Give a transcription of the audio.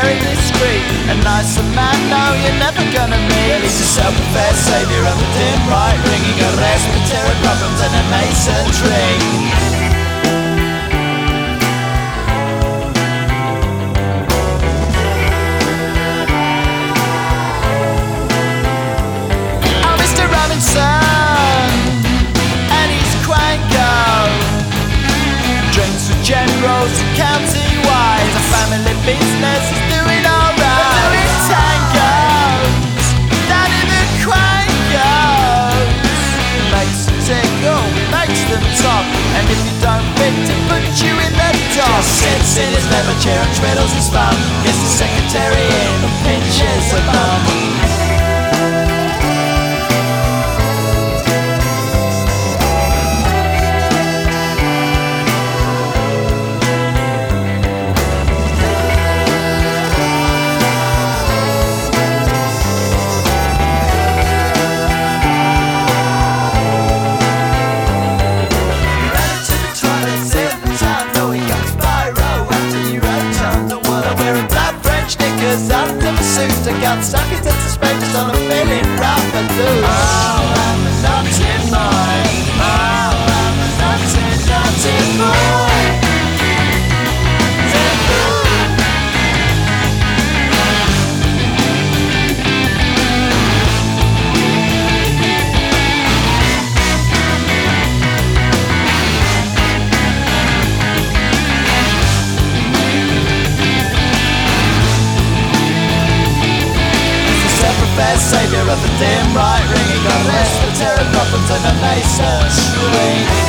very discreet, a nicer man, no, you're never gonna meet. He's a self-professed saviour of the dim right, ringing a respiratory problems and a mason tree. Generals and county-wide, the family business is doing alright. We're doing tangos, Danny the Quangos. Makes them tickle, makes them talk, and if you don't fit to put you in the dock. Just sits in his leather chair and twiddles his thumb, gets the secretary in and pinches a bum. After the suit, I got stuck into suspenders on a feeling rough and loose. Oh, I'm a naughty boy. Oh, I'm a naughty, naughty boy. Saviour of the dim right, ringing on respiratory problems and a mason tree.